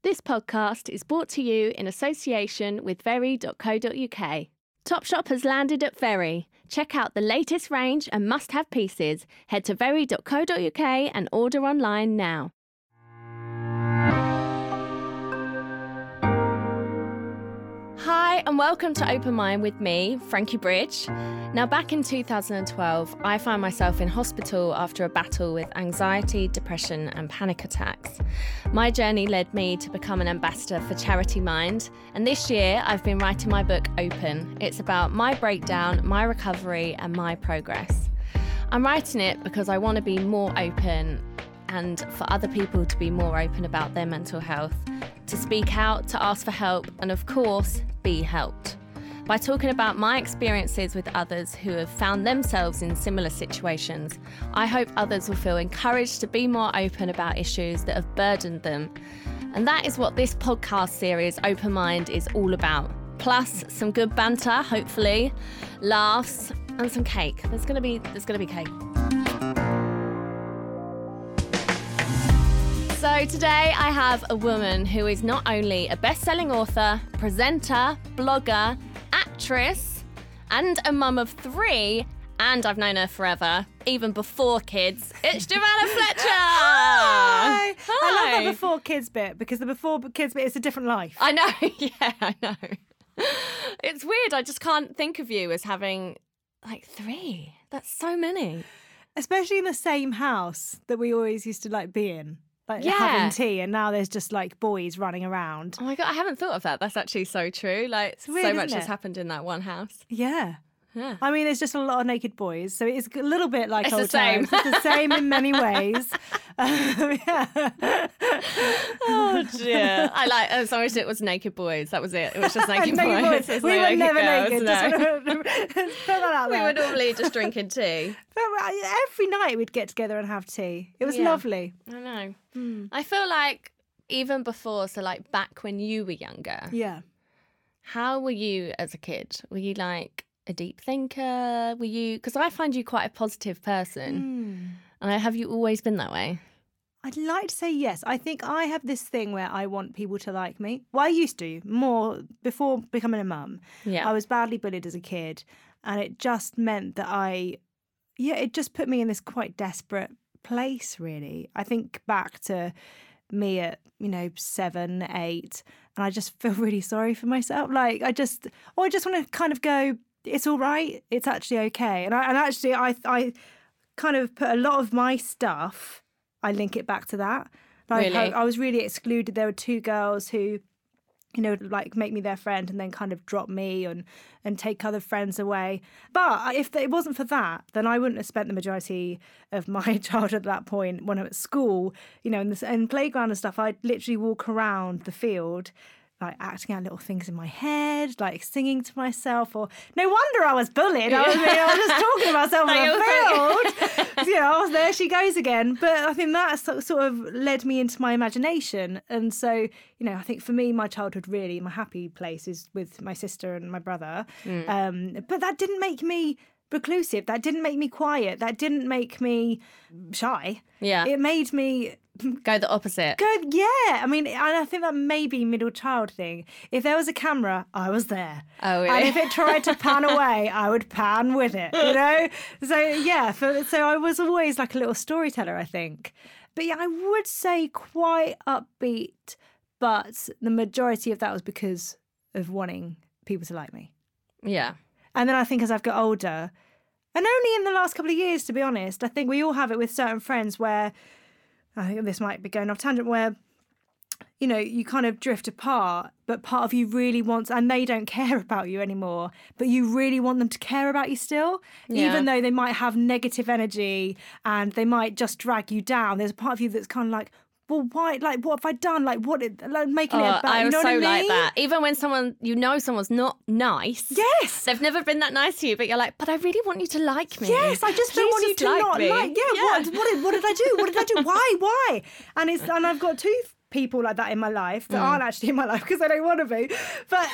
This podcast is brought to you in association with Very.co.uk. Topshop has landed at Very. Check out the latest range and must-have pieces. Head to Very.co.uk and order online now. Hi and welcome to Open Mind with me, Frankie Bridge. Now, back in 2012, I found myself in hospital after a battle with anxiety, depression and panic attacks. My journey led me to become an ambassador for Charity Mind, and this year I've been writing my book Open. It's about my breakdown, my recovery and my progress. I'm writing it because I want to be more open and for other people to be more open about their mental health, to speak out, to ask for help, and of course, be helped. By talking about my experiences with others who have found themselves in similar situations, I hope others will feel encouraged to be more open about issues that have burdened them. And that is what this podcast series, Open Mind, is all about. Plus, some good banter, hopefully, laughs, and some cake. There's gonna be cake. So today I have a woman who is not only a best-selling author, presenter, blogger, actress, and a mum of 3, and I've known her forever, even before kids. It's Joanna Fletcher! Hi! Hi! I love the before kids bit, because the before kids bit is a different life. I know, yeah, I know. It's weird, I just can't think of you as having, 3. That's so many. Especially in the same house that we always used to, be in. Having tea, and now there's just, boys running around. Oh my God, I haven't thought of that. That's actually so true. It's weird, so much isn't has it? happened in that one house. Yeah. Yeah. I mean, there's just a lot of naked boys, so it's a little bit like It's old the same. times. It's the same in many ways. Yeah. Oh dear. I wish it was naked boys. That was it. It was just naked boys. There's We no were naked never girls, naked. no. Just wanna put that out We there. were normally just drinking tea. But every night we'd get together and have tea. It was Yeah. lovely. I know. I feel like even before, so back when you were younger, Yeah. how were you as a kid? Were you a deep thinker? Were you, because I find you quite a positive person. And have you always been that way? I'd like to say yes. I think I have this thing where I want people to like me. Well, I used to, more before becoming a mum. Yeah. I was badly bullied as a kid, and it just meant that it just put me in this quite desperate place, really. I think back to me at, 7, 8, and I just feel really sorry for myself. I just want to kind of go, it's all right, it's actually okay. And I kind of put a lot of my stuff, I link it back to that. Really? I was really excluded. There were 2 girls who, would make me their friend and then kind of drop me and take other friends away. But if it wasn't for that, then I wouldn't have spent the majority of my childhood at that point when I'm at school, in playground and stuff. I'd literally walk around the field, acting out little things in my head, singing to myself, or no wonder I was bullied. I was just talking to myself on the field. There she goes again. But I think that sort of led me into my imagination. And so, I think for me, my childhood really, my happy place is with my sister and my brother. But that didn't make me reclusive. That didn't make me quiet. That didn't make me shy. Yeah. It made me Go the opposite. yeah. I mean, and I think that may be middle child thing. If there was a camera, I was there. Oh, really? And if it tried to pan away, I would pan with it, So, yeah, so I was always like a little storyteller, I think. But yeah, I would say quite upbeat, but the majority of that was because of wanting people to like me. Yeah. And then I think as I've got older, and only in the last couple of years, to be honest, I think we all have it with certain friends where, I think this might be going off tangent, where, you kind of drift apart, but part of you really wants, and they don't care about you anymore, but you really want them to care about you still, even though they might have negative energy and they might just drag you down. There's a part of you that's kind of like, well, why? What have I done? Making it about, I was you know so what I mean? like that. Even when someone, someone's not nice. Yes. They've never been that nice to you, but you're like, but I really want you to like me. Yes, I just don't Please want you just to not me. like. Yeah. What did I do? What did I do? Why? And I've got 2 people like that in my life that aren't actually in my life because I don't want to be. But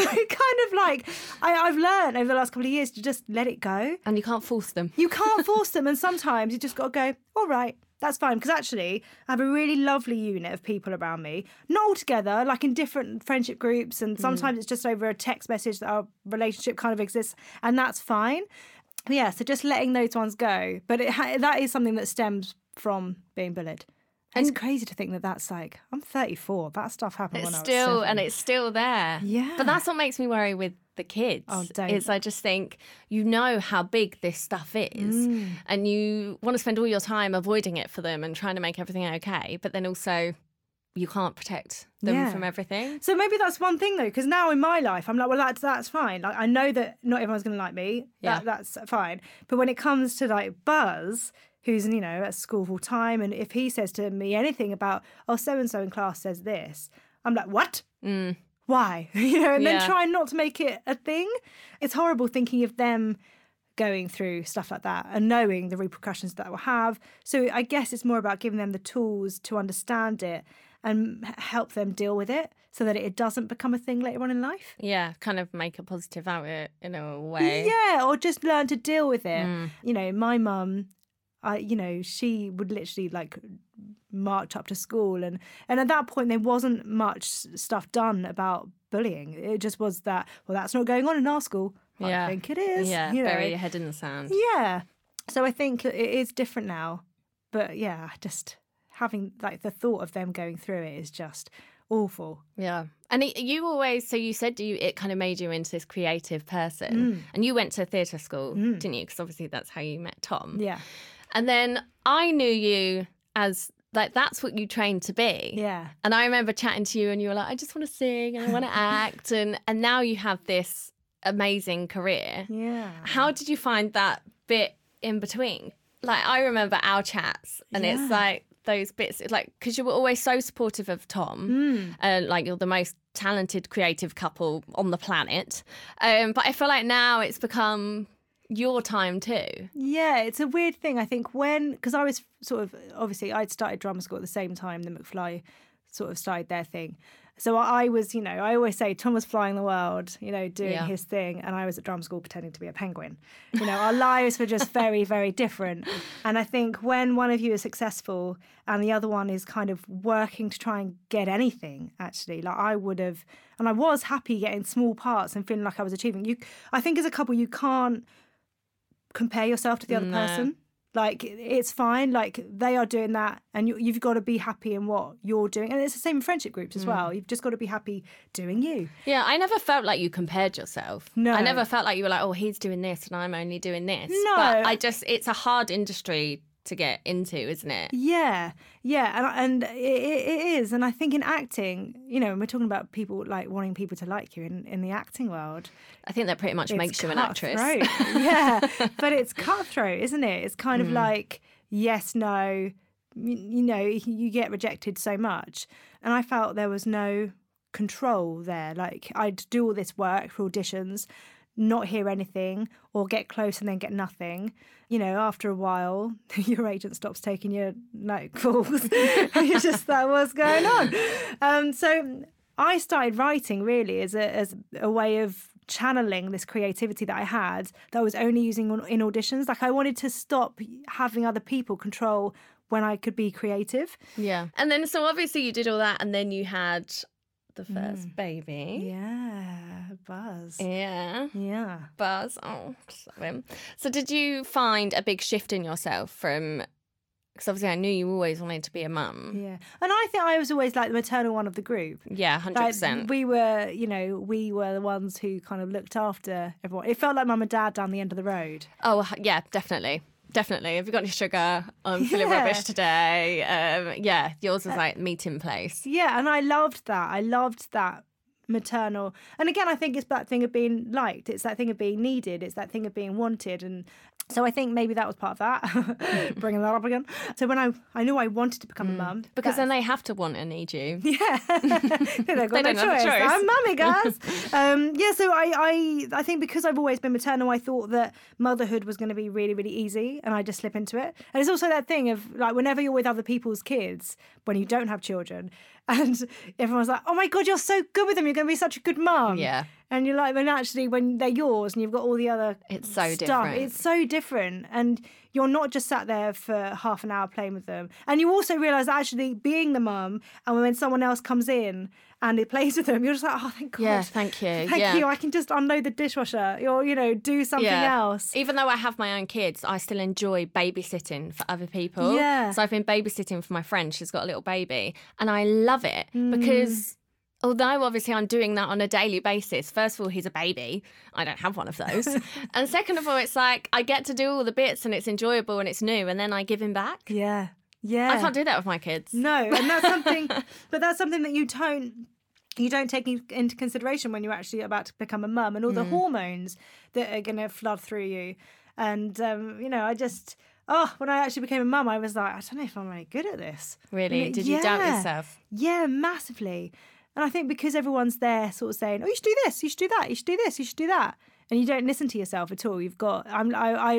I've learned over the last couple of years to just let it go. And you can't force them. You can't force them, and sometimes you just got to go, all right, That's fine, because actually I have a really lovely unit of people around me, not all together, like in different friendship groups, and sometimes it's just over a text message that our relationship kind of exists, and that's fine. Yeah, so just letting those ones go. But that is something that stems from being bullied. And it's crazy to think that that's like, I'm 34. That stuff happened when I was 7. And it's still there. Yeah. But that's what makes me worry with the kids. Oh, don't. Is I just think, you know how big this stuff is, and you want to spend all your time avoiding it for them and trying to make everything okay. But then also, you can't protect them from everything. So maybe that's one thing, though, because now in my life, I'm like, well, that's fine. Like, I know that not everyone's going to like me. That's fine. But when it comes to like Buzz, who's, you know, at school full time, and if he says to me anything about, oh, so-and-so in class says this, I'm like, what? Why? You know, and then try not to make it a thing. It's horrible thinking of them going through stuff like that and knowing the repercussions that will have. So I guess it's more about giving them the tools to understand it and help them deal with it so that it doesn't become a thing later on in life. Yeah, kind of make a positive out of it in a way. Yeah, or just learn to deal with it. You know, my mum, she would literally like march up to school, and at that point there wasn't much stuff done about bullying. It just was that, well, that's not going on in our school. I think it is. Yeah, bury your head in the sand. Yeah. So I think it is different now. But yeah, just having like the thought of them going through it is just awful. Yeah. And you always, so you said it kind of made you into this creative person. And you went to theatre school, didn't you? Because obviously that's how you met Tom. Yeah. And then I knew you as, like, that's what you trained to be. Yeah. And I remember chatting to you and you were like, I just want to sing and I want to act. And now you have this amazing career. Yeah. How did you find that bit in between? Like, I remember our chats and it's like those bits, like, because you were always so supportive of Tom. Like, you're the most talented creative couple on the planet. But I feel like now it's become your time too. Yeah, it's a weird thing. I think because I was sort of, obviously I'd started drama school at the same time the McFly sort of started their thing. So I was, I always say Tom was flying the world, doing his thing, and I was at drama school pretending to be a penguin. Our lives were just very, very different. And I think when one of you is successful and the other one is kind of working to try and get anything, actually, like I would have, and I was happy getting small parts and feeling like I was achieving. I think as a couple, you can't compare yourself to the other person. Like, it's fine. Like, they are doing that and you've got to be happy in what you're doing. And it's the same in friendship groups as well. You've just got to be happy doing you. Yeah, I never felt like you compared yourself. No. I never felt like you were like, oh, he's doing this and I'm only doing this. No. But it's a hard industry to get into, isn't it? Yeah. And it is. And I think in acting, when we're talking about people like wanting people to like you in the acting world, I think that pretty much makes you an actress. Yeah, but it's cutthroat, isn't it? It's kind of like yes, no, you get rejected so much. And I felt there was no control there. Like, I'd do all this work for auditions, not hear anything, or get close and then get nothing. After a while, your agent stops taking your night calls. And you're just like, what's going on? So I started writing really as a way of channeling this creativity that I had that I was only using in auditions. Like, I wanted to stop having other people control when I could be creative. Yeah. And then, so obviously you did all that and then you had the first baby. Yeah, Buzz. Yeah. Buzz. Oh, love him. So did you find a big shift in yourself from, because obviously I knew you always wanted to be a mum. Yeah. And I think I was always like the maternal one of the group. Yeah, 100%. Like, we were the ones who kind of looked after everyone. It felt like mum and dad down the end of the road. Oh, yeah, definitely. Definitely. Have you got any sugar? I'm feeling rubbish today. Yours was like meeting place. Yeah, and I loved that. I loved that maternal. And again, I think it's that thing of being liked. It's that thing of being needed. It's that thing of being wanted. And so I think maybe that was part of that, bringing that up again. So when I knew I wanted to become a mum. Because then they have to want and need you. Yeah. They've got no choice. I'm mummy, guys. So I think because I've always been maternal, I thought that motherhood was going to be really, really easy and I just slip into it. And it's also that thing of, like, whenever you're with other people's kids, when you don't have children, and everyone's like, oh my God, you're so good with them. You're going to be such a good mum. Yeah. And you're like, when actually, when they're yours and you've got all the other It's so stuff, different. it's so different. And you're not just sat there for half an hour playing with them. And you also realise that actually being the mum, and when someone else comes in and it plays with them, you're just like, oh, thank God. Yeah, thank you. Thank you. I can just unload the dishwasher or, do something else. Even though I have my own kids, I still enjoy babysitting for other people. Yeah. So I've been babysitting for my friend. She's got a little baby. And I love it because although obviously I'm doing that on a daily basis, first of all, he's a baby. I don't have one of those. And second of all, it's like I get to do all the bits and it's enjoyable and it's new and then I give him back. Yeah. Yeah. I can't do that with my kids. No. And that's something, but that's something that you don't take into consideration when you're actually about to become a mum and all the hormones that are going to flood through you. And, when I actually became a mum, I was like, I don't know if I'm really good at this. Really? Did you doubt yourself? Yeah, massively. And I think because everyone's there sort of saying, oh, you should do this, you should do that, you should do this, you should do that. And you don't listen to yourself at all. I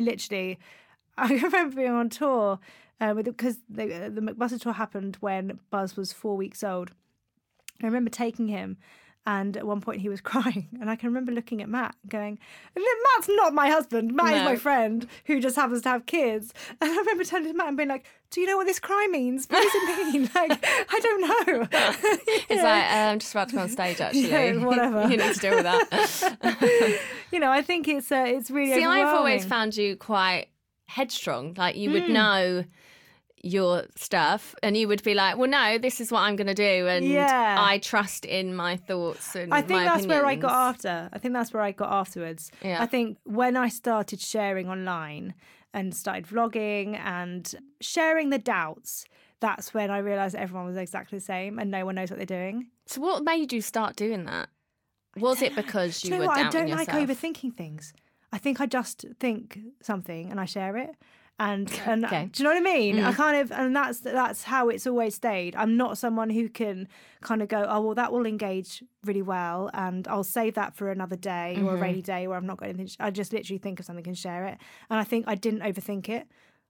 remember being on tour because the McBuster tour happened when Buzz was 4 weeks old. I remember taking him, and at one point he was crying, and I can remember looking at Matt going, Matt's not my husband, Matt is my friend who just happens to have kids. And I remember turning to Matt and being like, do you know what this cry means? What does it mean? Like, I don't know. It's like, I'm just about to go on stage, actually. Yeah, whatever. You need to deal with that. I think it's really See, I've always overwhelming. found you quite headstrong. Like, you would know your stuff and you would be like, well, no, this is what I'm going to do, and I trust in my thoughts and I think my that's opinions. where I got after. I think that's where I got afterwards. Yeah. I think when I started sharing online and started vlogging and sharing the doubts, that's when I realised that everyone was exactly the same and no one knows what they're doing. So what made you start doing that? Was it because you were doubting I don't yourself? like overthinking things. I think I just think something and I share it. And Okay. do you know what I mean? I kind of, and that's how it's always stayed. I'm not someone who can kind of go, oh, well, that will engage really well and I'll save that for another day or a rainy day where I'm not got anything. I just literally think of something and share it. And I think I didn't overthink it.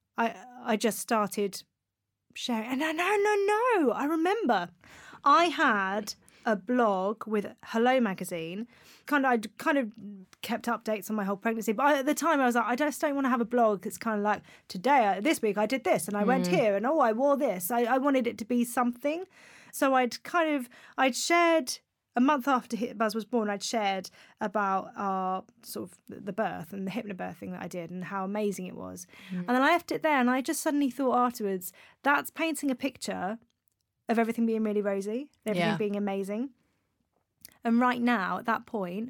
I just started sharing. And no. I remember I had a blog with Hello Magazine. I'd kind of kept updates on my whole pregnancy, but at the time I was like, I just don't want to have a blog that's kind of like, this week I did this and I went here and I wore this. I wanted it to be something. So I'd shared a month after Buzz was born, I'd shared about our sort of the birth and the hypnobirthing that I did and how amazing it was. And then I left it there and I just suddenly thought afterwards, that's painting a picture of everything being really rosy, everything being amazing. And right now, at that point,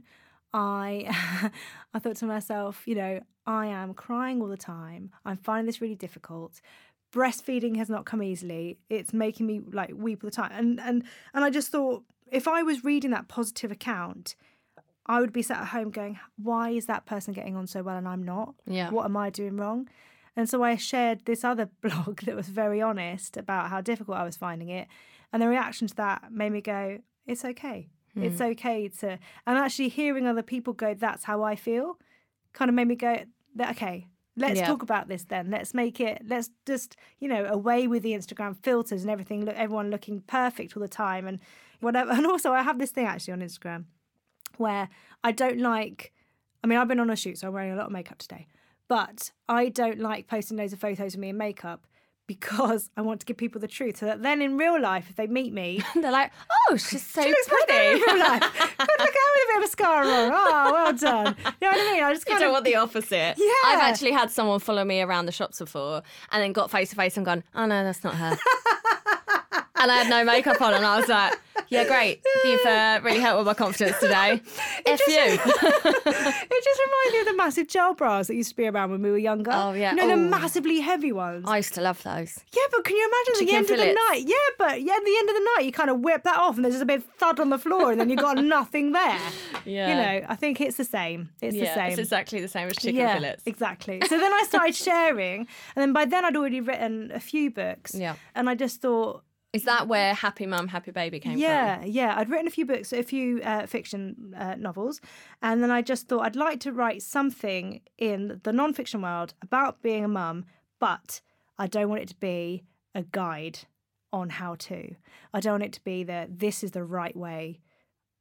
I thought to myself, I am crying all the time. I'm finding this really difficult. Breastfeeding has not come easily. It's making me like weep all the time. And I just thought, if I was reading that positive account, I would be sat at home going, why is that person getting on so well and I'm not? Yeah. What am I doing wrong? And so I shared this other blog that was very honest about how difficult I was finding it. And the reaction to that made me go, it's okay. It's okay to... And actually hearing other people go, that's how I feel, kind of made me go, okay, let's talk about this then. Let's just, away with the Instagram filters and everything, everyone looking perfect all the time and whatever. And also I have this thing actually on Instagram where I don't like... I mean, I've been on a shoot, so I'm wearing a lot of makeup today. But I don't like posting loads of photos of me in makeup because I want to give people the truth. So that then in real life, if they meet me... They're like, oh, she's so she looks pretty. in real life. Good, look out with a bit of mascara on. Oh, well done. You know what I mean? I just You don't want the opposite. Yeah. I've actually had someone follow me around the shops before and then got face to face and gone, oh no, that's not her. And I had no makeup on and I was like, yeah, great. You've really helped with my confidence today. F you. It just reminded me of the massive gel bras that used to be around when we were younger. Oh, yeah. You know, the Ooh. massively heavy ones. I used to love those. Yeah, but can you imagine at the Chicken end of fillets. the night? Yeah, but at the end of the night, you kind of whip that off and there's just a bit of thud on the floor and then you've got nothing there. Yeah. I think it's the same. It's the same. It's exactly the same as chicken fillets. Exactly. So then I started sharing, and then by then I'd already written a few books. Yeah. And I just thought, Is that where Happy Mum, Happy Baby came from? Yeah. I'd written a few books, a few fiction novels, and then I just thought I'd like to write something in the non-fiction world about being a mum, but I don't want it to be a guide on how to. I don't want it to be this is the right way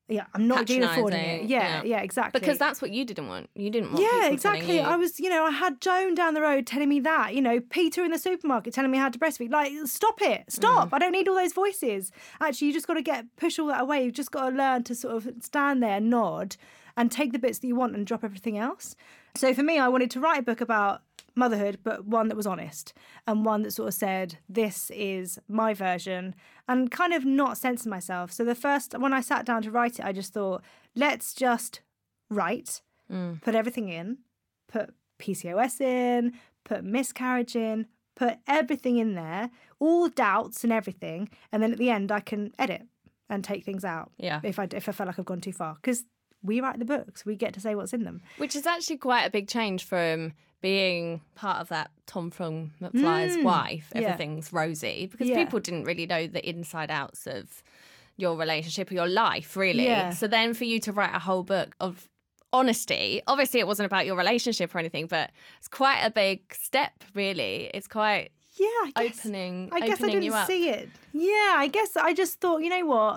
yeah, I'm not doing affording it. Yeah, exactly. Because that's what you didn't want. You didn't want yeah, people exactly. telling you. I was, I had Joan down the road telling me that, Peter in the supermarket telling me how to breastfeed. Like, stop it. Stop. I don't need all those voices. Actually, you just got to push all that away. You've just got to learn to sort of stand there, nod, and take the bits that you want and drop everything else. So for me, I wanted to write a book about motherhood, but one that was honest and one that sort of said, this is my version, and kind of not censor myself. So when I sat down to write it, I just thought, let's just write, put everything in, put PCOS in, put miscarriage in, put everything in there, all doubts and everything. And then at the end, I can edit and take things out. Yeah. If I feel like I've gone too far. Because we write the books, we get to say what's in them. Which is actually quite a big change from being part of that Tom from McFly's wife, everything's rosy, because people didn't really know the inside outs of your relationship or your life, really. Yeah. So then for you to write a whole book of honesty, obviously it wasn't about your relationship or anything, but it's quite a big step, really. It's quite opening I guess I you didn't up. see it. Yeah, I guess I just thought, you know what?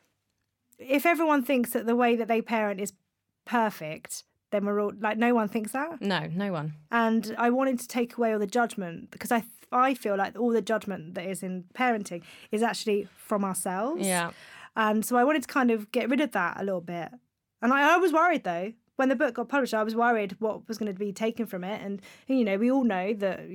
If everyone thinks that the way that they parent is perfect, then we're all like, no one thinks that. No one. And I wanted to take away all the judgment, because I feel like all the judgment that is in parenting is actually from ourselves. Yeah. And so I wanted to kind of get rid of that a little bit. And I was worried, though. When the book got published, I was worried what was going to be taken from it. And we all know that,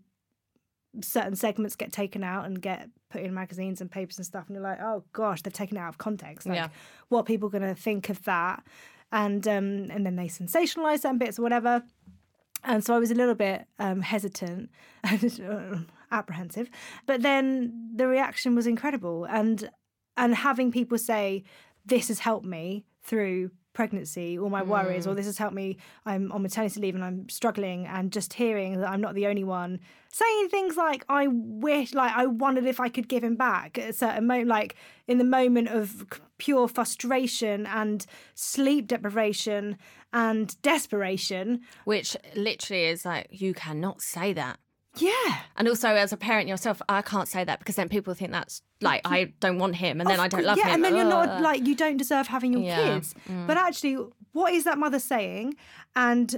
certain segments get taken out and get put in magazines and papers and stuff. And you're like, oh, gosh, they've taken it out of context. Like, what are people going to think of that? And then they sensationalise certain bits or whatever. And so I was a little bit hesitant and apprehensive. But then the reaction was incredible. And having people say, this has helped me through pregnancy, all my worries, or this has helped me, I'm on maternity leave and I'm struggling, and just hearing that I'm not the only one, saying things like, I wondered if I could give him back at a certain moment, like in the moment of pure frustration and sleep deprivation and desperation. Which literally is like, you cannot say that. Yeah. And also, as a parent yourself, I can't say that, because then people think that's like, I don't want him, and then I don't love him. Yeah, and then you're not like, you don't deserve having your kids. But actually, what is that mother saying? And,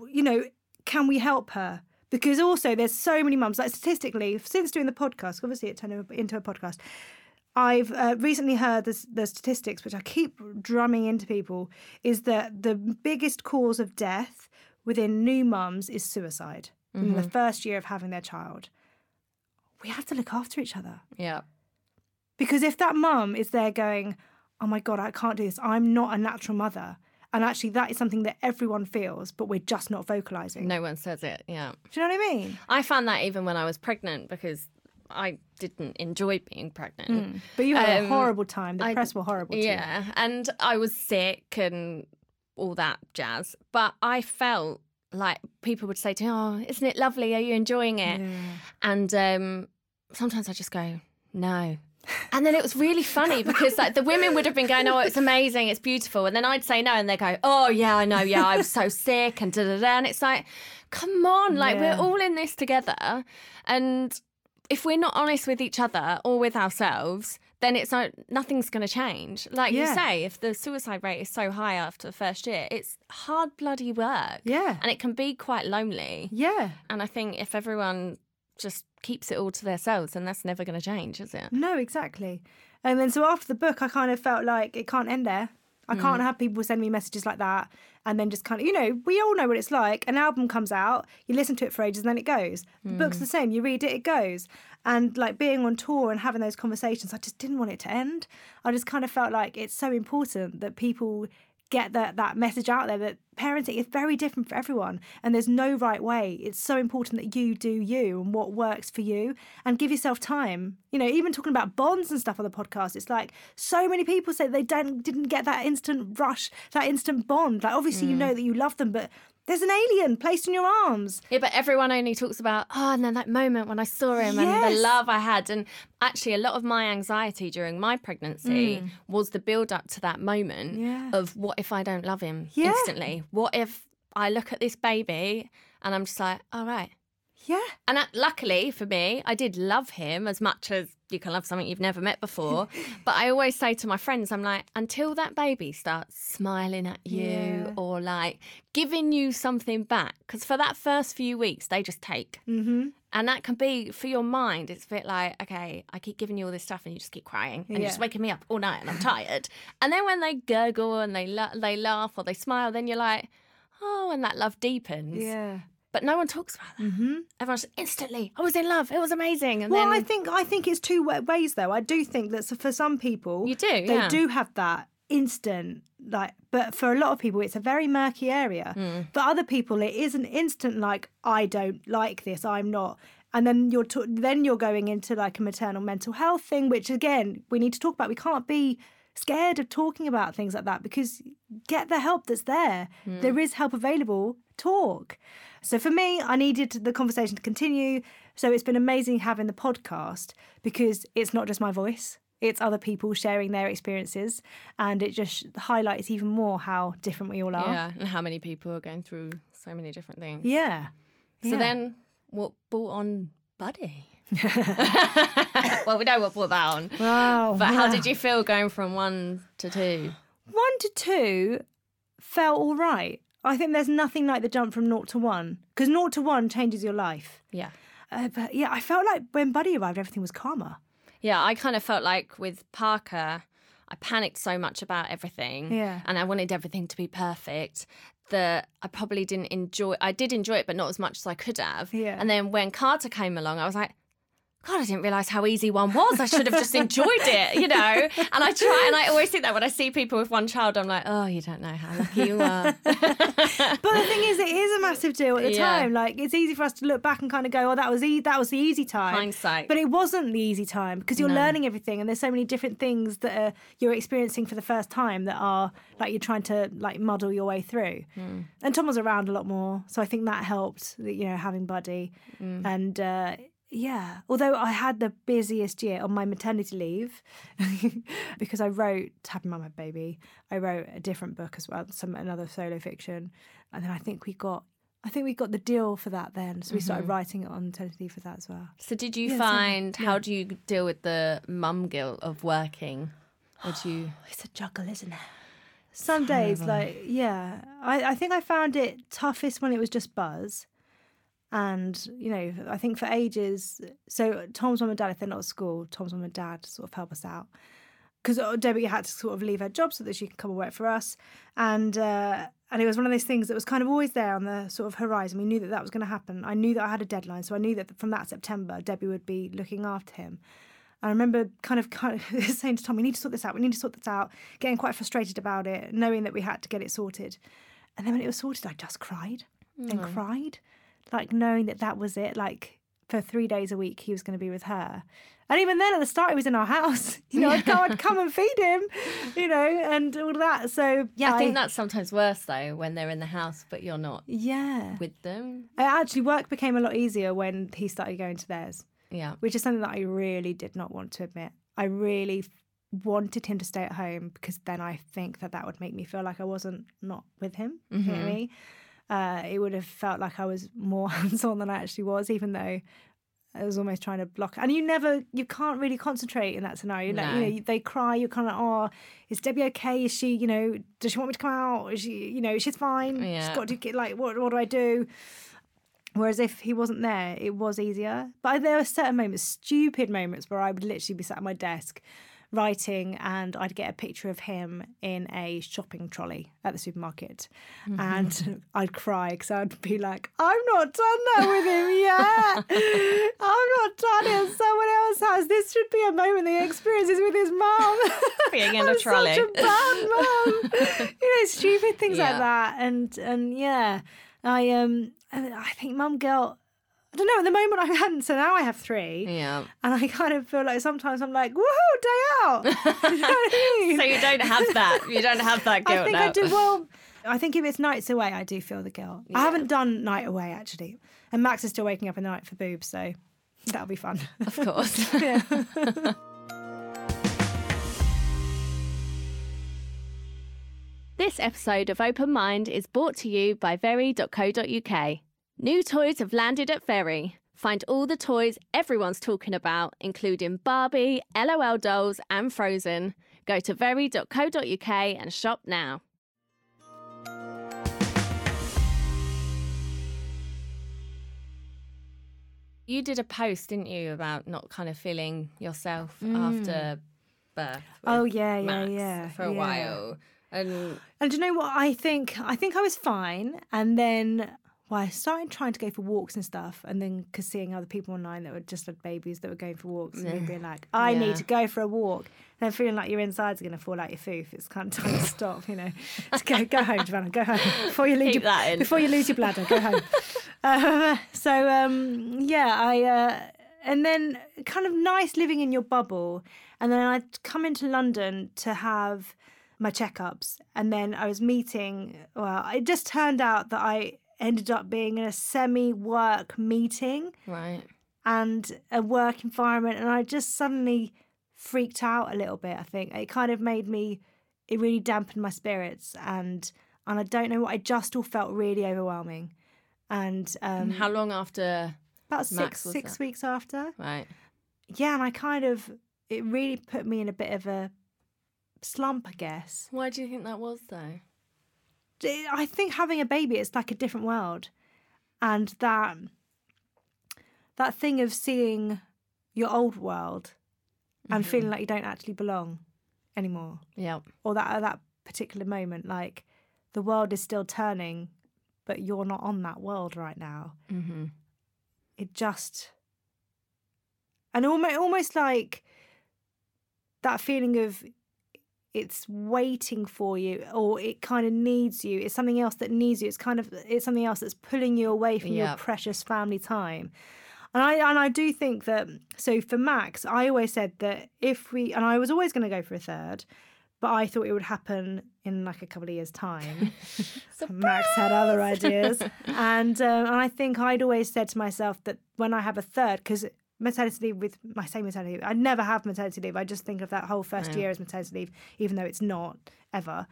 can we help her? Because also, there's so many mums, like statistically, since doing the podcast, obviously it turned into a podcast, I've recently heard the statistics, which I keep drumming into people, is that the biggest cause of death within new mums is suicide. In the first year of having their child. We have to look after each other. Yeah. Because if that mum is there going, oh my God, I can't do this, I'm not a natural mother. And actually that is something that everyone feels, but we're just not vocalising. No one says it, yeah. Do you know what I mean? I found that even when I was pregnant, because I didn't enjoy being pregnant. But you had a horrible time. The press were horrible too. Yeah, and I was sick and all that jazz. But I felt like people would say to me, oh, isn't it lovely? Are you enjoying it? Yeah. And sometimes I just go, no. And then it was really funny, because like the women would have been going, oh, it's amazing, it's beautiful. And then I'd say no, and they go, oh, yeah, I know, yeah, I was so sick and da-da-da. And it's like, come on, like we're all in this together. And if we're not honest with each other or with ourselves, then it's like nothing's going to change. Like you say, if the suicide rate is so high after the first year, it's hard bloody work. Yeah. And it can be quite lonely. Yeah. And I think if everyone just keeps it all to themselves, then that's never going to change, is it? No, exactly. And then so after the book, I kind of felt like it can't end there. I can't have people send me messages like that and then just kind of, we all know what it's like. An album comes out, you listen to it for ages and then it goes. The book's the same. You read it, it goes. And like being on tour and having those conversations, I just didn't want it to end. I just kind of felt like it's so important that people get that message out there that parenting is very different for everyone and there's no right way. It's so important that you do you and what works for you and give yourself time. Even talking about bonds and stuff on the podcast, it's like so many people say they didn't get that instant rush, that instant bond. Like obviously you know that you love them, but there's an alien placed in your arms. Yeah, but everyone only talks about, and then that moment when I saw him and the love I had. And actually a lot of my anxiety during my pregnancy was the build up to that moment of what if I don't love him instantly? What if I look at this baby and I'm just like, all right. Yeah. And luckily for me, I did love him as much as you can love something you've never met before. But I always say to my friends, I'm like, until that baby starts smiling at you or like giving you something back, because for that first few weeks, they just take. Mm-hmm. And that can be, for your mind, it's a bit like, okay, I keep giving you all this stuff and you just keep crying and you're just waking me up all night and I'm tired. And then when they gurgle and they laugh or they smile, then you're like, oh, and that love deepens. Yeah. But no one talks about that. Mm-hmm. Everyone's instantly, I was in love. It was amazing. And well, then I think it's two ways, though. I do think that for some people, they do have that instant, like, but for a lot of people, it's a very murky area. For other people, it is an instant, like, I don't like this, I'm not. And then you're going into like a maternal mental health thing, which again, we need to talk about. We can't be scared of talking about things like that because get the help that's there. There is help available. Talk. So for me, I needed the conversation to continue. So it's been amazing having the podcast because it's not just my voice. It's other people sharing their experiences, and it just highlights even more how different we all are. Yeah, and how many people are going through so many different things. Yeah. So then what brought on Buddy? Well, we know what brought that on. Wow. But how did you feel going from 1 to 2? 1 to 2 felt all right. I think there's nothing like the jump from 0 to 1, because 0 to 1 changes your life. Yeah. But yeah, I felt like when Buddy arrived, everything was calmer. Yeah, I kind of felt like with Parker, I panicked so much about everything. Yeah. And I wanted everything to be perfect that I probably didn't enjoy. I did enjoy it, but not as much as I could have. Yeah. And then when Carter came along, I was like, God, I didn't realise how easy one was. I should have just enjoyed it, you know. And I always think that when I see people with one child, I'm like, oh, you don't know how lucky you are. But the thing is, it is a massive deal at the time. Like, it's easy for us to look back and kind of go, oh, that was the easy time. Hindsight. But it wasn't the easy time because you're learning everything, and there's so many different things that you're experiencing for the first time that are like you're trying to like muddle your way through. And Tom was around a lot more, so I think that helped. You know, having Buddy and. Yeah, although I had the busiest year on my maternity leave because I wrote Happy Mum Had Baby. I wrote a different book as well, another solo fiction, and then I think we got the deal for that then, so we started writing it on maternity leave for that as well. So did you find how do you deal with the mum guilt of working? Or do you? It's a juggle, isn't it? Some days, like I think I found it toughest when it was just Buzz. And, you know, I think for ages, so Tom's mum and dad, if they're not at school, Tom's mum and dad sort of help us out. Because Debbie had to sort of leave her job so that she could come and work for us. And it was one of those things that was kind of always there on the sort of horizon. We knew that was going to happen. I knew that I had a deadline. So I knew that from that September, Debbie would be looking after him. I remember kind of saying to Tom, we need to sort this out, getting quite frustrated about it, knowing that we had to get it sorted. And then when it was sorted, I just cried and cried. Like, knowing that was it, like, for 3 days a week he was going to be with her. And even then, at the start, he was in our house. You know, I'd come and feed him, you know, and all that. So, yeah, I think that's sometimes worse, though, when they're in the house, but you're not with them. Actually, work became a lot easier when he started going to theirs. Yeah. Which is something that I really did not want to admit. I really wanted him to stay at home because then I think that would make me feel like I wasn't not with him. You know what I mean? It would have felt like I was more hands-on than I actually was, even though I was almost trying to block. And you can't really concentrate in that scenario. No. Like, you know, they cry, you're kind of like, oh, is Debbie okay? Is she, you know, does she want me to come out? Is she, you know, she's fine. Yeah. She's got to get, like, what do I do? Whereas if he wasn't there, it was easier. But there were certain moments, stupid moments, where I would literally be sat at my desk writing and I'd get a picture of him in a shopping trolley at the supermarket and I'd cry because I'd be like, I'm not done that with him yet. I'm not done it. Someone else has. This should be a moment that he experiences with his mum. Being in a trolley. Such a bad mum. You know, stupid things like that. And yeah, I think mum guilt, I don't know, at the moment I hadn't, so now I have 3. Yeah. And I kind of feel like sometimes I'm like, woohoo, day out. You know what I mean? So you don't have that. You don't have that guilt I think now. I do. Well, I think if it's nights away, I do feel the guilt. Yeah. I haven't done night away, actually. And Max is still waking up in the night for boobs, so that'll be fun. Of course. Yeah. This episode of Open Mind is brought to you by very.co.uk. New toys have landed at Very. Find all the toys everyone's talking about, including Barbie, LOL dolls and Frozen. Go to very.co.uk and shop now. You did a post, didn't you, about not kind of feeling yourself after birth? Oh, yeah. For a while. And do you know what? I think I was fine. And then I started trying to go for walks and stuff. And then because seeing other people online that were just like babies that were going for walks and being like, I need to go for a walk. And then feeling like your insides are going to fall out your foof. It's kind of time to stop, you know. Just go home, Giovanna, go home. Before you lose your bladder, go home. And then kind of nice living in your bubble. And then I'd come into London to have my checkups. And then I was meeting, it just turned out that I ended up being in a semi-work meeting. Right. And a work environment. And I just suddenly freaked out a little bit, I think. It kind of it really dampened my spirits. And I don't know what, I just all felt really overwhelming. And how long after? About six weeks after. Right. Yeah, and it really put me in a bit of a slump, I guess. Why do you think that was, though? I think having a baby, it's like a different world. And that thing of seeing your old world and feeling like you don't actually belong anymore. Yeah. Or that particular moment, like the world is still turning, but you're not on that world right now. Mm-hmm. It just... And almost like that feeling of it's waiting for you, or it kind of needs you. It's something else that needs you. It's something else that's pulling you away from your precious family time. And I do think that, so for Max, I always said that and I was always going to go for a third, but I thought it would happen in like a couple of years' time. Max had other ideas. And I think I'd always said to myself that when I have a third, because maternity leave maternity leave, I never have maternity leave. I just think of that whole first year as maternity leave, even though it's not ever.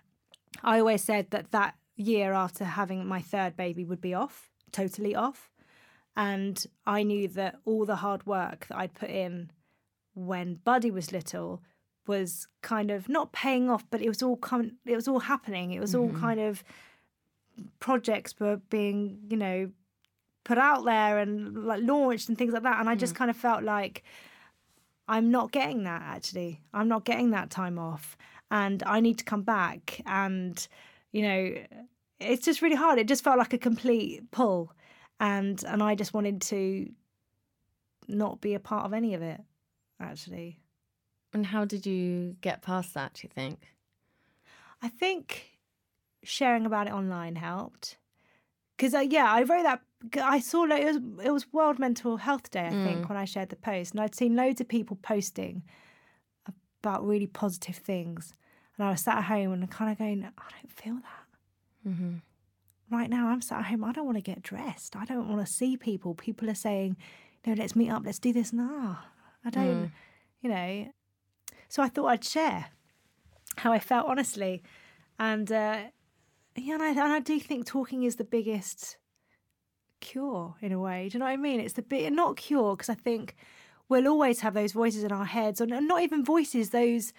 I always said that year after having my third baby would be totally off. And I knew that all the hard work that I'd put in when Buddy was little was kind of not paying off, but it was all happening. It was all kind of projects were being, you know, put out there and like launched and things like that. And I just kind of felt like I'm not getting that, actually. I'm not getting that time off. And I need to come back. And, you know, it's just really hard. It just felt like a complete pull. And I just wanted to not be a part of any of it, actually. And how did you get past that, do you think? I think sharing about it online helped. Because, I wrote that. I saw it was World Mental Health Day, I think, when I shared the post. And I'd seen loads of people posting about really positive things. And I was sat at home and kind of going, I don't feel that. Mm-hmm. Right now, I'm sat at home. I don't want to get dressed. I don't want to see people. People are saying, no, let's meet up. Let's do this. No, I don't, you know. So I thought I'd share how I felt, honestly. And, and I do think talking is the biggest cure, in a way. Do you know what I mean? It's not cure, because I think we'll always have those voices in our heads, or not even voices, those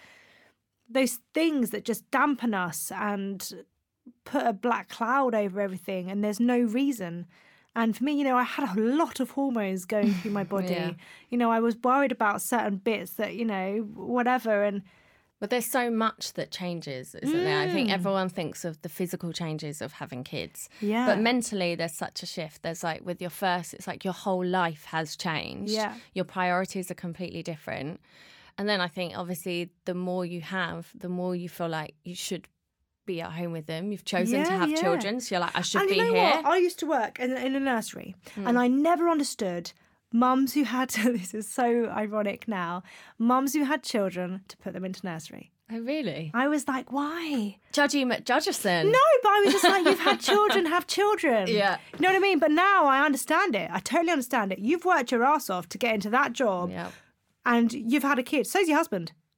things that just dampen us and put a black cloud over everything, and there's no reason. And for me, you know, I had a lot of hormones going through my body. You know, I was worried about certain bits that, you know, whatever. But there's so much that changes, isn't there? I think everyone thinks of the physical changes of having kids. Yeah. But mentally, there's such a shift. There's like, with your first, it's like your whole life has changed. Yeah. Your priorities are completely different. And then I think, obviously, the more you have, the more you feel like you should be at home with them. You've chosen to have children, so you're like, I should be here. And you know what? I used to work in a nursery, and I never understood mums who had, this is so ironic now, mums who had children to put them into nursery. Oh, really? I was like, why? Judgy McJudgerson. No, but I was just like, you've had children, have children. Yeah. You know what I mean? But now I understand it. I totally understand it. You've worked your ass off to get into that job, and you've had a kid. So's your husband.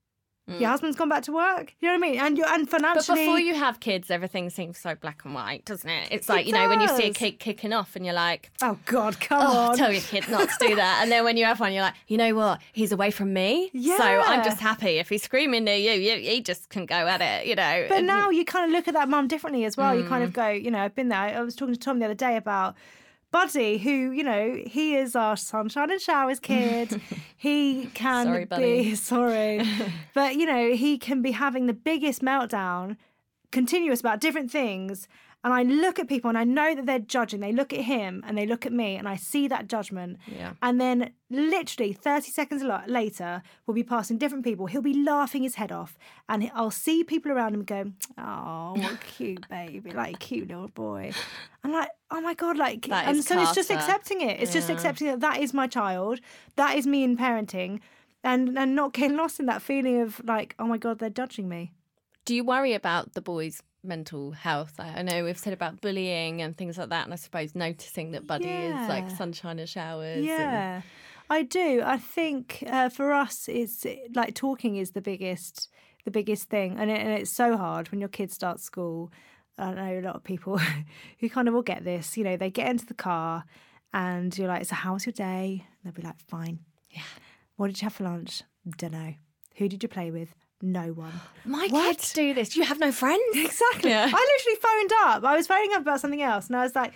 Your husband's gone back to work. You know what I mean? And financially. But before you have kids, everything seems so black and white, doesn't it? It's like, when you see a kid kicking off and you're like, oh, God, come on. Tell your kid not to do that. And then when you have one, you're like, you know what? He's away from me. Yeah. So I'm just happy. If he's screaming near you, he just can go at it, But now you kind of look at that mum differently as well. You kind of go, I've been there. I was talking to Tom the other day about Buddy, who, he is our sunshine and showers kid. He can Sorry, Buddy. Sorry. But, he can be having the biggest meltdown, continuous about different things. And I look at people and I know that they're judging. They look at him and they look at me and I see that judgment. Yeah. And then literally 30 seconds later, we'll be passing different people. He'll be laughing his head off. And I'll see people around him go, oh, what cute baby, like cute little boy. I'm like, oh my God, like, and so it's just accepting it. It's just accepting that is my child. That is me in parenting. And not getting lost in that feeling of like, oh my God, they're judging me. Do you worry about the boys' mental health? I know we've said about bullying and things like that, and I suppose noticing that Buddy is like sunshine and showers. Yeah, I do. I think for us, it's like talking is the biggest thing, and it's so hard when your kids start school. I know a lot of people who kind of will get this. They get into the car, and you're like, "So how was your day?" And they'll be like, "Fine." Yeah. What did you have for lunch? Dunno. Who did you play with? No one. My kids do this. You have no friends? Exactly. Yeah. I literally phoned up. I was phoning up about something else, and I was like,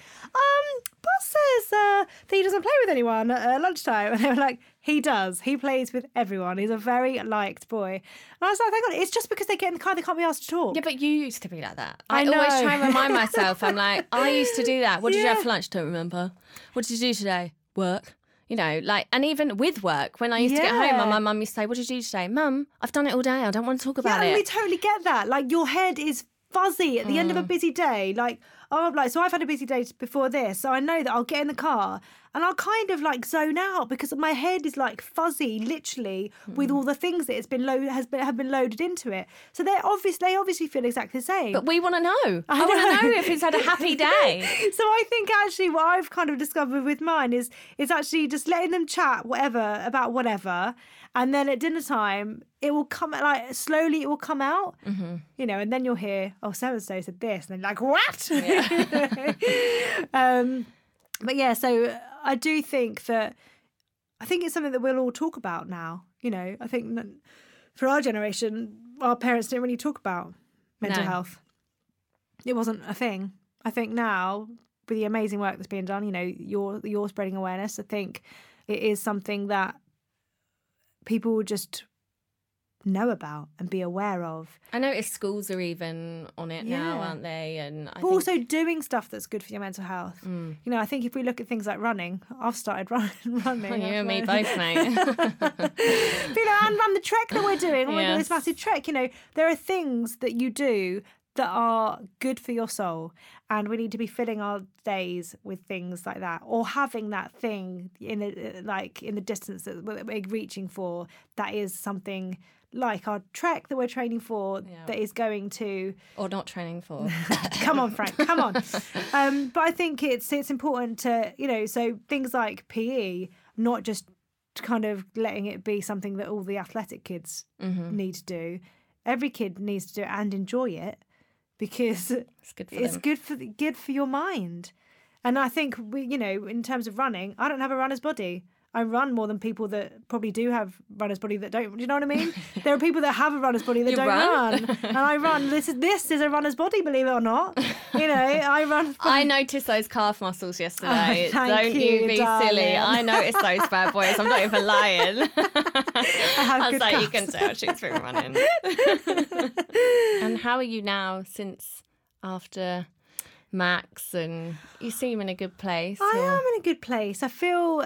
boss says that he doesn't play with anyone at lunchtime. And they were like, he does. He plays with everyone. He's a very liked boy. And I was like, thank God, it's just because they get in the car, they can't be asked to talk. Yeah, but you used to be like that. I always know. try and remind myself. I'm like, I used to do that. What did you have for lunch? Don't remember. What did you do today? Work. And even with work, when I used to get home, my mum used to say, what did you do today? Mum, I've done it all day. I don't want to talk about it. Yeah, we totally get that. Like, your head is fuzzy at the end of a busy day. So I've had a busy day before this, so I know that I'll get in the car and I'll kind of like zone out because my head is like fuzzy, literally, with all the things that have been loaded into it. So they obviously feel exactly the same. But we want to know. I want to know if he's had a happy day. So I think actually what I've kind of discovered with mine is actually just letting them chat about whatever. And then at dinner time, it will come, like, slowly it will come out, and then you'll hear, oh, so-and-so said this. And then you're like, what? Yeah. But yeah, so I do think that, I think it's something that we'll all talk about now. I think that for our generation, our parents didn't really talk about mental health. It wasn't a thing. I think now, with the amazing work that's being done, you're spreading awareness. I think it is something that people will just know about and be aware of. I notice schools are even on it now, aren't they? And but also doing stuff that's good for your mental health. I think if we look at things like running, I've started running. You and me both, mate. And run the trek that we're doing. Oh my God, this massive trek. There are things that you do that are good for your soul, and we need to be filling our days with things like that, or having that thing in the distance that we're reaching for. That is something like our trek that we're training for, that is going to, or not training for. Come on, Frank, come on. But I think it's important to so things like PE, not just kind of letting it be something that all the athletic kids need to do. Every kid needs to do it and enjoy it. Because it's good for your mind. And I think in terms of running, I don't have a runner's body. I run more than people that probably do have runner's body that don't. Do you know what I mean? There are people that have a runner's body that don't run. And I run. This is a runner's body, believe it or not. I run. I noticed those calf muscles yesterday. Don't you be darling. silly. I noticed those bad boys. I'm not even lying. I was like, calves. you can tell she's been running. And how are you now since after Max? And you seem in a good place. I am in a good place. I feel,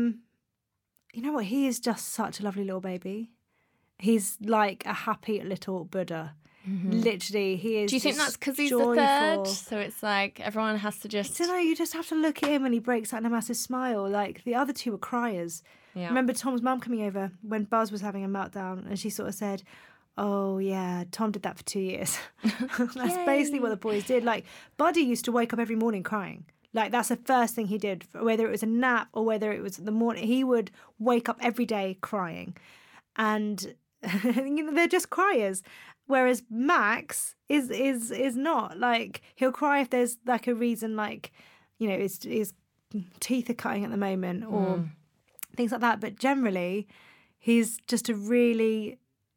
you know what? He is just such a lovely little baby. He's like a happy little Buddha. Literally, he is. Do you think that's because he's joyful. the third? So it's like everyone has to just. I don't know, you just have to look at him and he breaks out in a massive smile. Like the other two were criers. Yeah. I remember Tom's mum coming over when Buzz was having a meltdown, and she sort of said, oh yeah, Tom did that for 2 years. That's basically what the boys did. Like Buddy used to wake up every morning crying. Like that's the first thing he did, whether it was a nap or whether it was the morning. He would wake up every day crying. And they're just criers. Whereas Max is not. Like, he'll cry if there's like a reason, like, you know, his teeth are cutting at the moment or things like that. But generally, he's just a really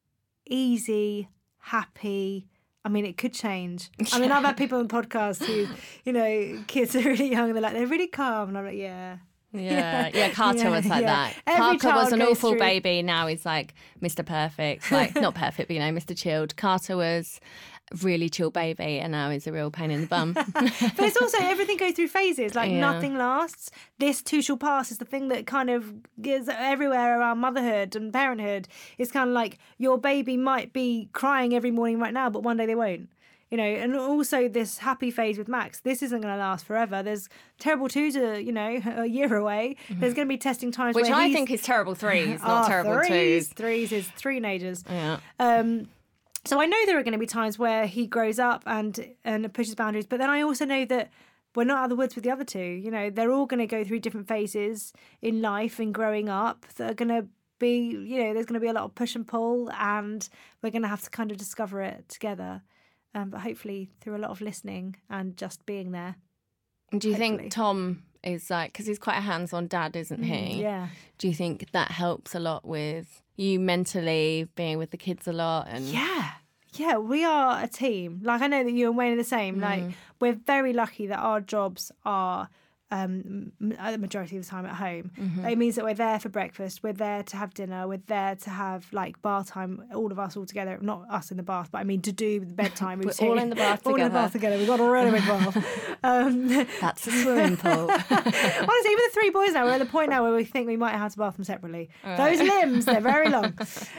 easy, happy. I mean, it could change. I mean, I've had people on podcasts who, you know, kids are really young and they're really calm. And I'm like, yeah. Yeah, Carter was like that. Parker was an awful baby. Now he's like Mr. Perfect. Like, not perfect, but, you know, Mr. Chilled. Carter was a really chill baby and now he's a real pain in the bum. But it's also, everything goes through phases. Like, nothing lasts. This too shall pass is the thing that kind of gives everywhere around motherhood and parenthood. It's kind of like your baby might be crying every morning right now, but one day they won't. You know, and also this happy phase with Max, this isn't going to last forever. There's terrible 2s are, you know, a year away. There's going to be testing times which I think is terrible 3s, not terrible 2s. 3s is teenagers. Yeah. So I know there are going to be times where he grows up and pushes boundaries, but then I also know that we're not out of the woods with the other 2. You know, they're all going to go through different phases in life and growing up that are going to be, you know, there's going to be a lot of push and pull and we're going to have to kind of discover it together. But hopefully through a lot of listening and just being there. Do you think Tom is like, because he's quite a hands-on dad, isn't he? Yeah. Do you think that helps a lot with you mentally being with the kids a lot? And Yeah, we are a team. Like, I know that you and Wayne are the same. Like, we're very lucky that our jobs are the majority of the time at home. It means that we're there for breakfast, we're there to have dinner, we're there to have like bath time, all of us all together, not us in the bath, but I mean to do the bedtime. We're all in the bath together. All in the bath together. We've got a really big bath. That's a swimming pool. Honestly, even the 3 boys now, we're at the point now where we think we might have to bath them separately. Those limbs, they're very long.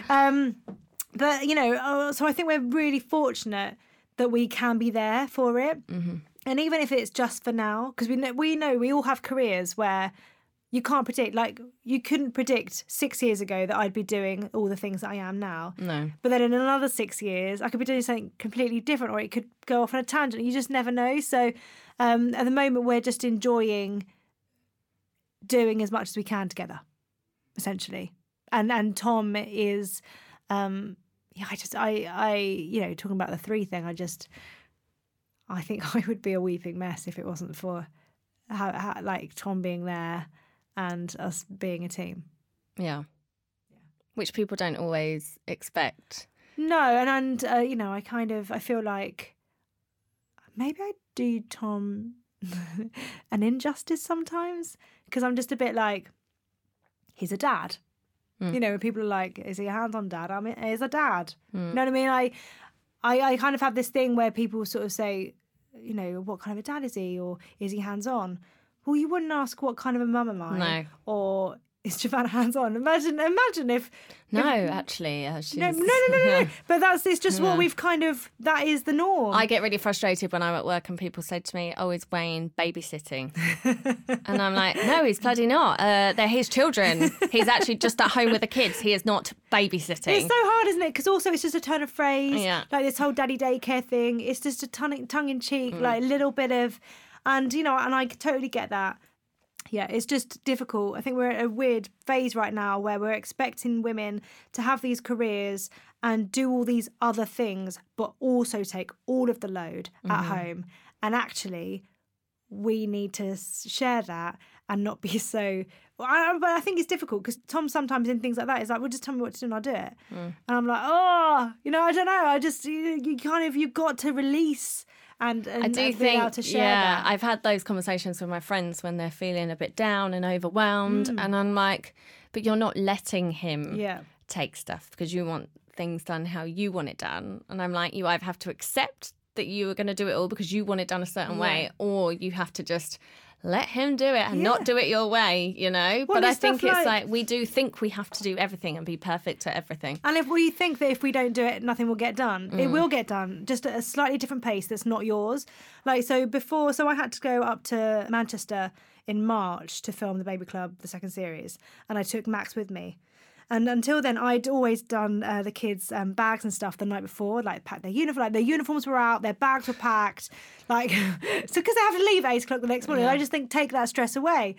But, you know, so I think we're really fortunate that we can be there for it. And even if it's just for now, because we know we all have careers where you can't predict. Like, you couldn't predict 6 years ago that I'd be doing all the things that I am now. No. But then in another 6 years, I could be doing something completely different, or it could go off on a tangent. You just never know. So at the moment, we're just enjoying doing as much as we can together, essentially. And Tom is, I you know, talking about the 3 thing, I think I would be a weeping mess if it wasn't for how like Tom being there and us being a team. Yeah. Which people don't always expect. No, and you know, I feel like maybe I do Tom an injustice sometimes, because I'm just a bit like, he's a dad. You know, when people are like, is he a hands-on dad? I mean, he's a dad. You know what I mean? I kind of have this thing where people sort of say, you know, what kind of a dad is he? Or is he hands-on? Well, you wouldn't ask what kind of a mum am I? No. Or is Giovanna hands-on? Imagine if... No, actually. No. But it's just what we've kind of... That is the norm. I get really frustrated when I'm at work and people say to me, oh, is Wayne babysitting? And I'm like, no, he's bloody not. They're his children. He's actually just at home with the kids. He is not babysitting. It's so hard, isn't it? Because also it's just a turn of phrase. Yeah. Like this whole daddy daycare thing. It's just a tongue-in-cheek, like a little bit of... And, you know, and I totally get that. Yeah, it's just difficult. I think we're at a weird phase right now where we're expecting women to have these careers and do all these other things, but also take all of the load at home. And actually, we need to share that and not be so... But I think it's difficult because Tom sometimes in things like that is like, well, just tell me what to do and I'll do it. And I'm like, oh, you know, I don't know. I just, you've got to release... And I do be able to share that. I've had those conversations with my friends when they're feeling a bit down and overwhelmed, and I'm like, but you're not letting him take stuff because you want things done how you want it done. And I'm like, you either have to accept that you are going to do it all because you want it done a certain way, or you have to just let him do it and not do it your way, you know? Well, but I think it's like we do think we have to do everything and be perfect at everything. And if we think that if we don't do it, nothing will get done, it will get done, just at a slightly different pace that's not yours. Like, so I had to go up to Manchester in March to film The Baby Club, the 2nd series, and I took Max with me. And until then, I'd always done the kids' bags and stuff the night before, like packed their uniform. Like their uniforms were out, their bags were packed, like so because they have to leave at 8 o'clock the next morning. I just think take that stress away.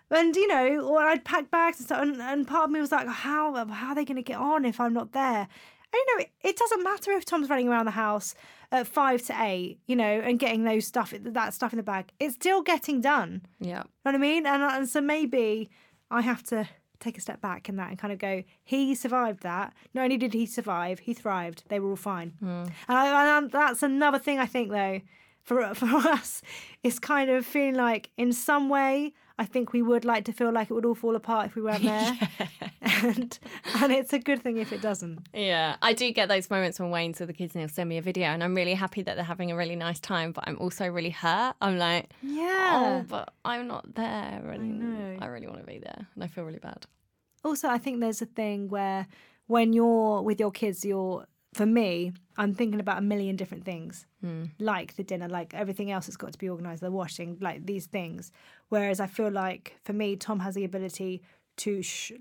And, or I'd pack bags and stuff. And part of me was like, how are they going to get on if I'm not there? And, it doesn't matter if Tom's running around the house at 5 to 8, and getting that stuff in the bag. It's still getting done. Yeah. You know what I mean? And so maybe I have to take a step back in that and kind of go, he survived that. Not only did he survive, he thrived. They were all fine. And that's another thing I think, though, for us, is kind of feeling like in some way, I think we would like to feel like it would all fall apart if we weren't there. and it's a good thing if it doesn't. Yeah, I do get those moments when Wayne's with the kids and he'll send me a video and I'm really happy that they're having a really nice time, but I'm also really hurt. I'm like, oh, but I'm not there. And I really want to be there. And I feel really bad. Also, I think there's a thing where when you're with your kids, for me, I'm thinking about a million different things, like the dinner, like everything else that's got to be organised, the washing, like these things. Whereas I feel like, for me, Tom has the ability to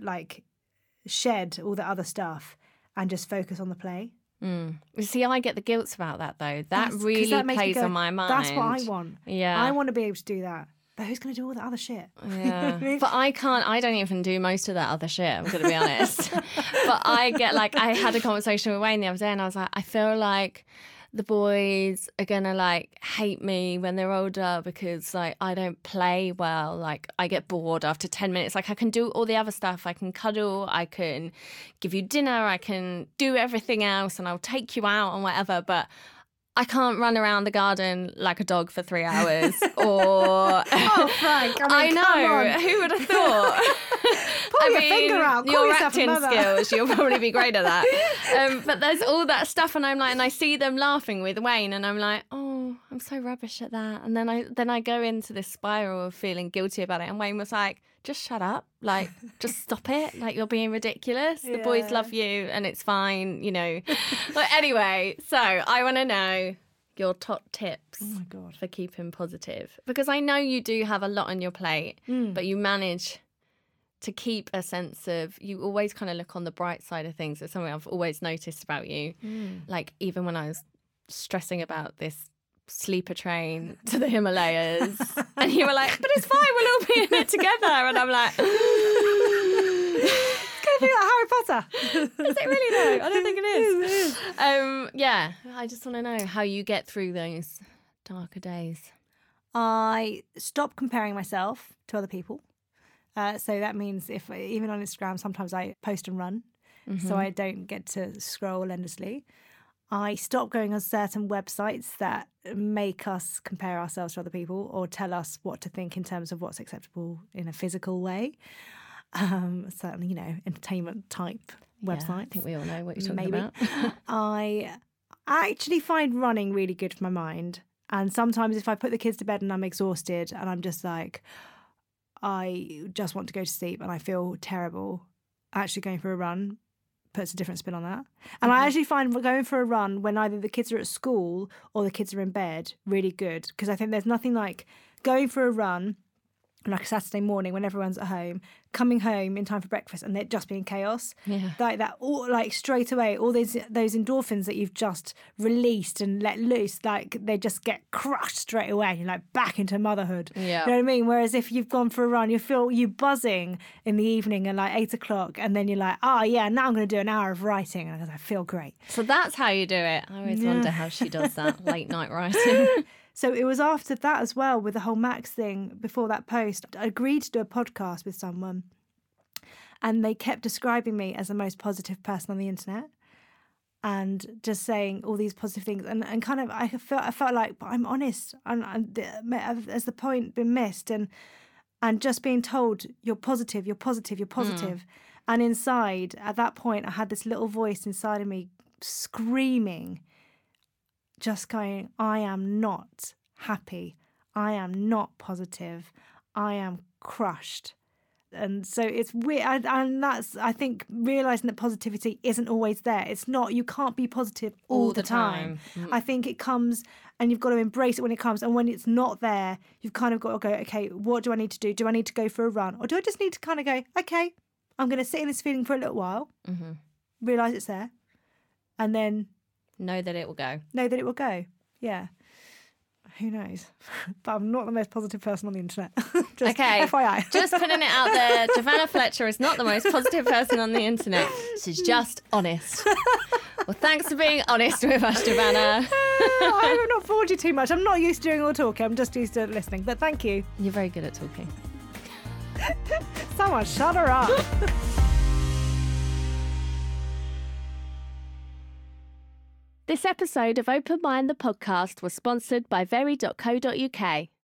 shed all the other stuff and just focus on the play. See, I get the guilt about that, though. That really plays on my mind. That's what I want. Yeah. I want to be able to do that. But who's going to do all that other shit? Yeah. But I don't even do most of that other shit, I'm going to be honest. But I get I had a conversation with Wayne the other day and I was like, I feel like the boys are going to hate me when they're older because I don't play well. I get bored after 10 minutes. I can do all the other stuff. I can cuddle, I can give you dinner, I can do everything else and I'll take you out and whatever. But I can't run around the garden like a dog for 3 hours or... Oh, Frank, I know. Who would have thought? Pull your finger out. Call your yourself acting a mother. skills, you'll probably be great at that. But there's all that stuff and I'm and I see them laughing with Wayne and I'm like, oh, I'm so rubbish at that. And then I go into this spiral of feeling guilty about it. And Wayne was like, just shut up. Just stop it. You're being ridiculous. The boys love you and it's fine, But anyway, so I want to know your top tips for keeping positive. Because I know you do have a lot on your plate, but you manage to keep a sense of, you always kind of look on the bright side of things. It's something I've always noticed about you. Even when I was stressing about this sleeper train to the Himalayas and you were like, but it's fine, we'll all be in it together. And I'm like, it's going to be like Harry Potter. Is it really though? I don't think it is. Yeah, I just want to know how you get through those darker days. I stop comparing myself to other people. So that means even on Instagram, sometimes I post and run, so I don't get to scroll endlessly. I stop going on certain websites that make us compare ourselves to other people or tell us what to think in terms of what's acceptable in a physical way. Certainly, entertainment type websites. Yeah, I think we all know what you're talking about. I actually find running really good for my mind. And sometimes if I put the kids to bed and I'm exhausted and I'm just like, I just want to go to sleep and I feel terrible, actually going for a run puts a different spin on that. And I actually find going for a run when either the kids are at school or the kids are in bed really good, because I think there's nothing like going for a run like a Saturday morning when everyone's at home, coming home in time for breakfast and it just being chaos. Yeah. Like that, all straight away, all those endorphins that you've just released and let loose, they just get crushed straight away. And you're back into motherhood. Yeah. You know what I mean? Whereas if you've gone for a run, you buzzing in the evening at 8 o'clock and then you're like, oh yeah, now I'm going to do an hour of writing and I feel great. So that's how you do it. I always wonder how she does that, late night writing. So it was after that as well, with the whole Max thing, before that post, I agreed to do a podcast with someone and they kept describing me as the most positive person on the internet and just saying all these positive things. And kind of, I felt like, but I'm honest. Has the point been missed? And just being told, you're positive, you're positive, you're positive. And inside, at that point, I had this little voice inside of me screaming, just going, I am not happy. I am not positive. I am crushed. And so it's weird. And that's, I think, realising that positivity isn't always there. It's not, you can't be positive all the time. I think it comes and you've got to embrace it when it comes. And when it's not there, you've kind of got to go, okay, what do I need to do? Do I need to go for a run? Or do I just need to kind of go, okay, I'm going to sit in this feeling for a little while, realise it's there, and then... Know that it will go. Know that it will go, yeah. Who knows? But I'm not the most positive person on the internet. Just Okay, FYI. just putting it out there, Giovanna Fletcher is not the most positive person on the internet. She's just honest. Well, thanks for being honest with us, Giovanna. I have not bored you too much. I'm not used to doing all talking. I'm just used to listening. But thank you. You're very good at talking. Someone shut her up. This episode of Open Mind the podcast was sponsored by very.co.uk.